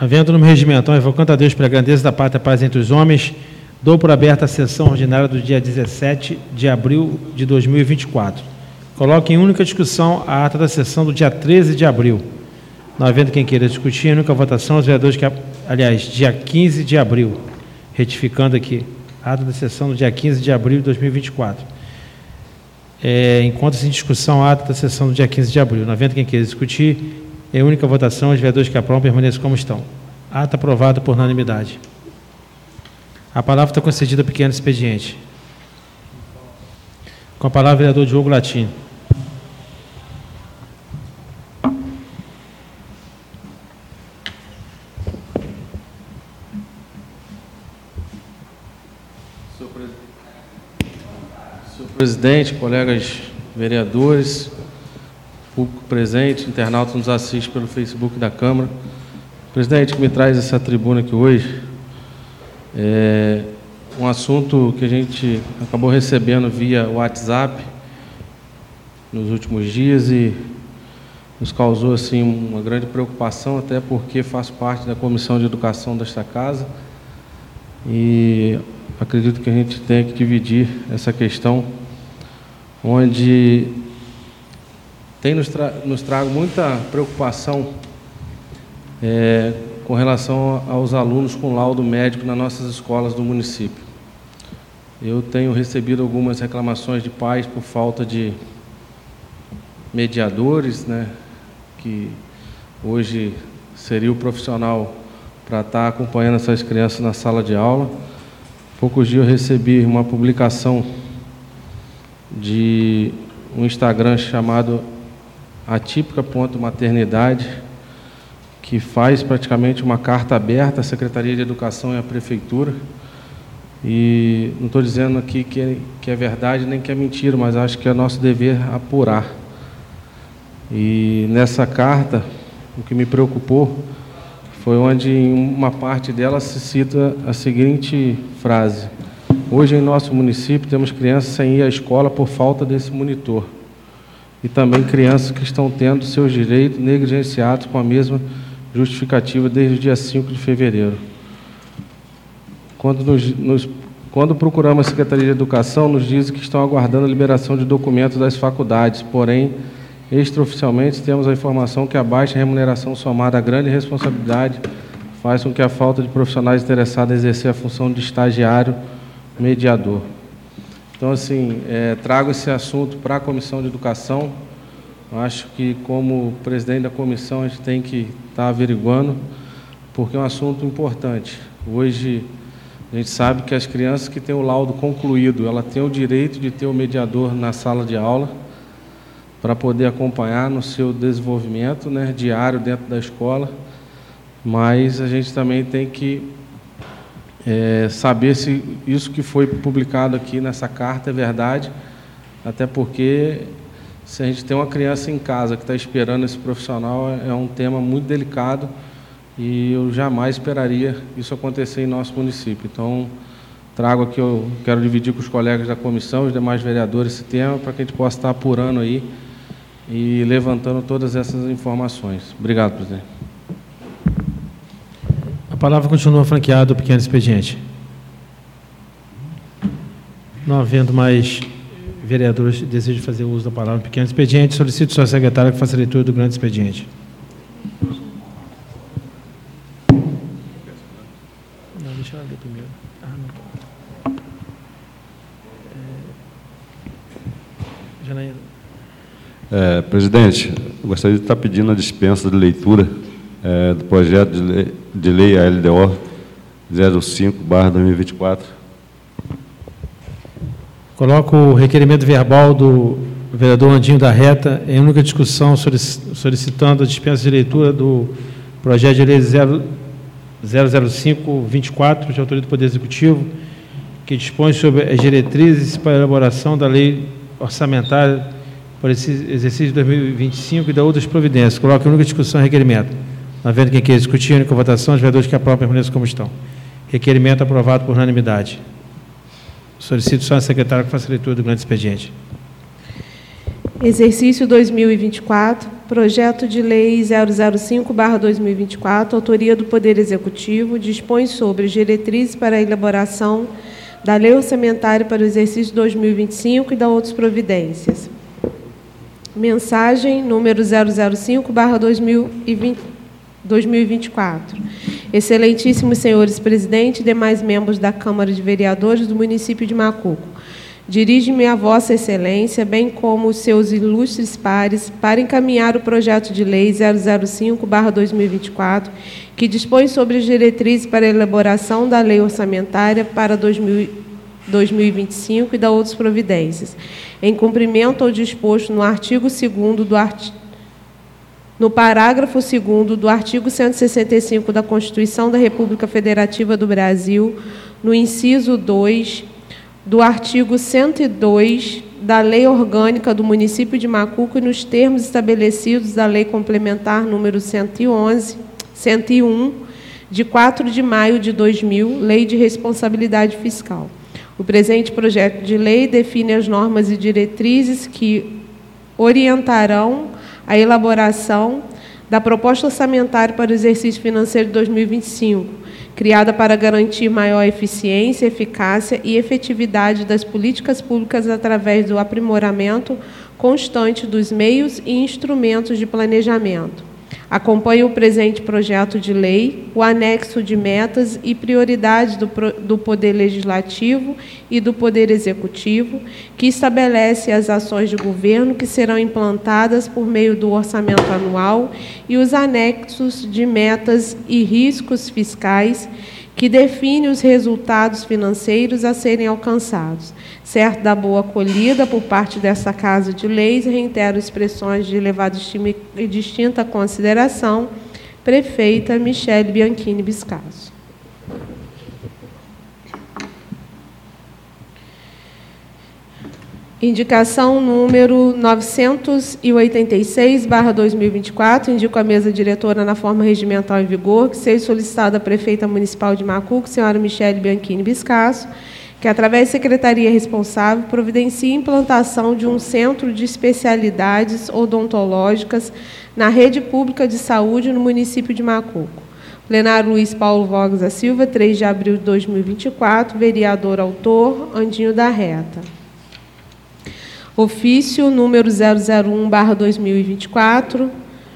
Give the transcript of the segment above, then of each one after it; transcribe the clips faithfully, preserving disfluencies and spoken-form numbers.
Havendo no regimento, invocando a Deus pela grandeza da pátria e paz entre os homens, dou por aberta a sessão ordinária do dia dezessete de abril de dois mil e vinte e quatro. Coloque em única discussão a ata da sessão do dia treze de abril. Não havendo quem queira discutir, em única votação, os vereadores que, aliás, dia quinze de abril, retificando aqui, a ata da sessão do dia quinze de abril de dois mil e vinte e quatro. É, encontra-se em discussão a ata da sessão do dia quinze de abril. Não havendo quem queira discutir, em única votação, os vereadores que aprovam permaneçam como estão. Ata aprovada por unanimidade. A palavra está concedida ao pequeno expediente. Com a palavra, o vereador Diogo Latini. Senhor presidente, colegas vereadores, público presente, internauta nos assiste pelo Facebook da Câmara. O presidente que me traz essa tribuna aqui hoje é um assunto que a gente acabou recebendo via WhatsApp nos últimos dias e nos causou assim uma grande preocupação, até porque faço parte da Comissão de Educação desta casa e acredito que a gente tem que dividir essa questão, onde tem nos, tra nos trago muita preocupação é, com relação aos alunos com laudo médico nas nossas escolas do município. Eu tenho recebido algumas reclamações de pais por falta de mediadores, né, que hoje seria o profissional para estar acompanhando essas crianças na sala de aula. Há poucos dias eu recebi uma publicação de um Instagram chamado Atípica Ponto Maternidade, que faz praticamente uma carta aberta à Secretaria de Educação e à Prefeitura. E não estou dizendo aqui que é, que é verdade nem que é mentira, mas acho que é nosso dever apurar. E nessa carta, o que me preocupou foi onde em uma parte dela se cita a seguinte frase: hoje em nosso município temos crianças sem ir à escola por falta desse monitor. E também crianças que estão tendo seus direitos negligenciados com a mesma justificativa desde o dia cinco de fevereiro. Quando, nos, nos, quando procuramos a Secretaria de Educação, nos dizem que estão aguardando a liberação de documentos das faculdades, porém, extraoficialmente, temos a informação que a baixa remuneração somada à grande responsabilidade faz com que a falta de profissionais interessados em exercer a função de estagiário mediador. Então, assim, é, trago esse assunto para a Comissão de Educação. Acho que, como presidente da comissão, a gente tem que estar averiguando, porque é um assunto importante. Hoje, a gente sabe que as crianças que têm o laudo concluído, ela tem o direito de ter o mediador na sala de aula, para poder acompanhar no seu desenvolvimento, né, diário dentro da escola, mas a gente também tem que é, saber se isso que foi publicado aqui nessa carta é verdade, até porque se a gente tem uma criança em casa que está esperando esse profissional, é um tema muito delicado e eu jamais esperaria isso acontecer em nosso município. Então, trago aqui, eu quero dividir com os colegas da comissão, os demais vereadores, esse tema, para que a gente possa estar apurando aí e levantando todas essas informações. Obrigado, presidente. A palavra continua franqueada ao pequeno expediente. Não havendo mais vereadores que desejam fazer uso da palavra pequeno expediente, solicito sua secretária que faça a leitura do grande expediente. Não, deixa ela ler primeiro. Ah, não. É... Janaína. É, presidente, eu gostaria de estar pedindo a dispensa de leitura é, do projeto de lei, de lei A L D O zero cinco barra dois mil e vinte e quatro. Coloco o requerimento verbal do vereador Andinho da Reta em única discussão, solicitando a dispensa de leitura do projeto de lei zero zero cinco vinte e quatro, de autoria do Poder Executivo, que dispõe sobre as diretrizes para a elaboração da lei orçamentária para esse exercício de dois mil e vinte e cinco e da outras providências. Coloco em única discussão o requerimento. Não havendo quem queira discutir, a única votação, os vereadores que aprovam permaneçam como estão. Requerimento aprovado por unanimidade. Solicito só a secretária que faça a leitura do grande expediente. Exercício dois mil e vinte e quatro, projeto de lei zero zero cinco barra dois mil e vinte e quatro, autoria do Poder Executivo, dispõe sobre diretrizes para a elaboração da lei orçamentária para o exercício dois mil e vinte e cinco e da outras providências. Mensagem número zero zero cinco barra dois mil e vinte e quatro. Excelentíssimos senhores presidente e demais membros da Câmara de Vereadores do município de Macuco, dirige-me a Vossa Excelência, bem como os seus ilustres pares, para encaminhar o projeto de lei zero zero cinco barra dois mil e vinte e quatro, que dispõe sobre as diretrizes para a elaboração da lei orçamentária para dois mil e vinte e cinco e da outras providências, em cumprimento ao disposto no artigo segundo do artigo no parágrafo segundo do artigo cento e sessenta e cinco da Constituição da República Federativa do Brasil, no inciso dois do artigo cento e dois da Lei Orgânica do Município de Macuco e nos termos estabelecidos da Lei Complementar número cento e onze, cento e um, de quatro de maio de dois mil, Lei de Responsabilidade Fiscal. O presente projeto de lei define as normas e diretrizes que orientarão a elaboração da proposta orçamentária para o exercício financeiro de dois mil e vinte e cinco, criada para garantir maior eficiência, eficácia e efetividade das políticas públicas através do aprimoramento constante dos meios e instrumentos de planejamento. Acompanha o presente projeto de lei o anexo de metas e prioridades do, do Poder Legislativo e do Poder Executivo, que estabelece as ações de governo que serão implantadas por meio do orçamento anual e os anexos de metas e riscos fiscais, que define os resultados financeiros a serem alcançados. Certo da boa acolhida por parte desta Casa de Leis, reitero expressões de elevada estima e distinta consideração, prefeita Michele Bianchini Biscasso. Indicação número novecentos e oitenta e seis barra dois mil e vinte e quatro, indico a mesa diretora na forma regimental em vigor, que seja solicitada a prefeita municipal de Macuco, senhora Michele Bianchini Biscasso, que, através da secretaria responsável, providencie a implantação de um centro de especialidades odontológicas na rede pública de saúde no município de Macuco. Plenário Luiz Paulo Vogas da Silva, três de abril de dois mil e vinte e quatro, vereador autor, Andinho da Reta. Ofício número zero zero um barra dois mil e vinte e quatro,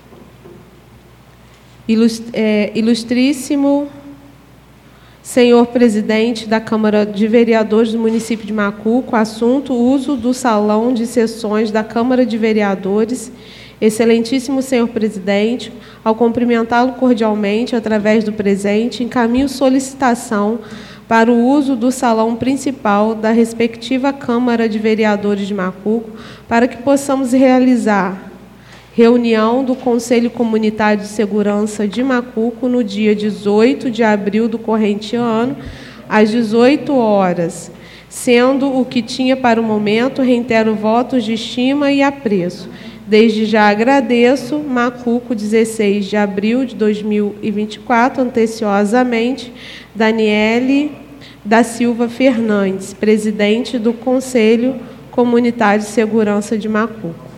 Ilust, é, ilustríssimo senhor presidente da Câmara de Vereadores do município de Macuco, assunto uso do salão de sessões da Câmara de Vereadores. Excelentíssimo senhor presidente, ao cumprimentá-lo cordialmente através do presente, encaminho solicitação para o uso do salão principal da respectiva Câmara de Vereadores de Macuco, para que possamos realizar reunião do Conselho Comunitário de Segurança de Macuco no dia dezoito de abril do corrente ano, às dezoito horas, sendo o que tinha para o momento, reitero votos de estima e apreço. Desde já agradeço, Macuco, dezesseis de abril de dois mil e vinte e quatro, anteciosamente, Daniele da Silva Fernandes, presidente do Conselho Comunitário de Segurança de Macuco.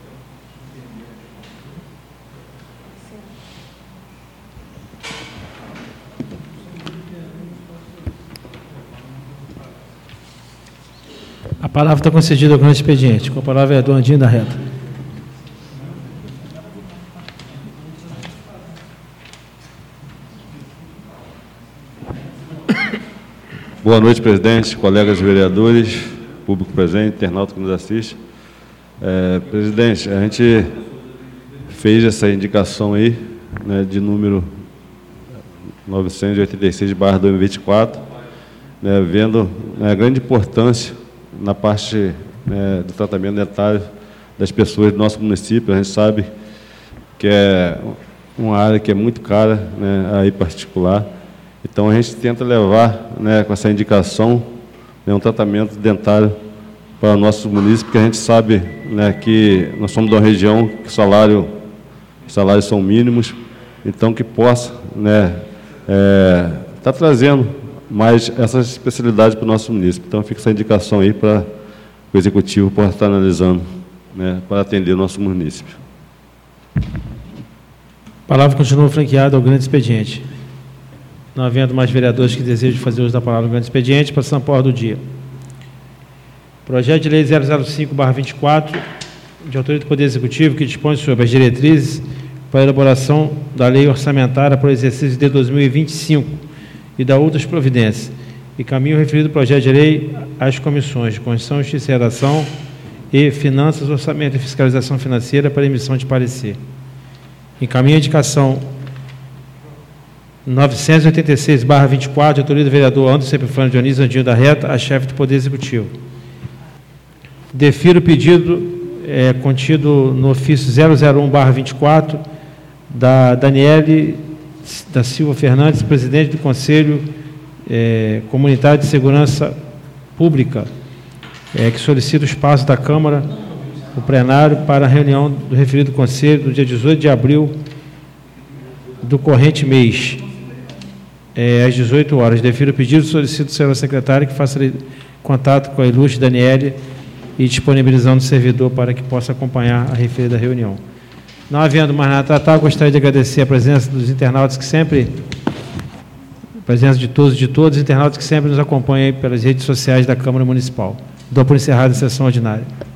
A palavra está concedida ao grande expediente. Com a palavra, vereador Andinho da Reta. Boa noite, presidente, colegas vereadores, público presente, internauta que nos assiste. É, presidente, a gente fez essa indicação aí, né, de número novecentos e oitenta e seis barra dois mil e vinte e quatro, né, vendo, né, a grande importância na parte, né, do tratamento dentário das pessoas do nosso município. A gente sabe que é uma área que é muito cara, né, aí particular. Então, a gente tenta levar, né, com essa indicação, né, um tratamento dentário para o nosso município, porque a gente sabe, né, que nós somos de uma região que salário, salários são mínimos, então que possa, né, é, tá trazendo mais essas especialidades para o nosso município. Então, fica essa indicação aí para o Executivo possa estar analisando. né, para atender o nosso município. A palavra continua franqueada ao grande expediente. Não havendo mais vereadores que desejam fazer uso da palavra no grande expediente, passando para a ordem do dia. Projeto de Lei zero zero cinco barra vinte e quatro, de autoria do Poder Executivo, que dispõe sobre as diretrizes para a elaboração da Lei Orçamentária para o exercício de dois mil e vinte e cinco e da outras providências, e caminho o referido projeto de lei às comissões de Constituição, Justiça e Redação e Finanças, Orçamento e Fiscalização Financeira para emissão de parecer. Encaminho a indicação novecentos e oitenta e seis barra vinte e quatro, de autoria do vereador Anderson Epifânio Dionísio Andinho da Reta, a chefe do Poder Executivo. Defiro o pedido é, contido no ofício zero zero um barra vinte e quatro da Daniele da Silva Fernandes, presidente do Conselho é, Comunitário de Segurança Pública, é, que solicita o espaço da Câmara, o plenário, para a reunião do referido Conselho do dia dezoito de abril do corrente mês, é, às dezoito horas. Defiro o pedido, solicito ao senhor secretário que faça contato com a ilustre Daniele e disponibilizando o servidor para que possa acompanhar a referida reunião. Não havendo mais nada a tratar, gostaria de agradecer a presença dos internautas que sempre, a presença de todos e de todos os internautas que sempre nos acompanham aí pelas redes sociais da Câmara Municipal. Dou por encerrada a sessão ordinária.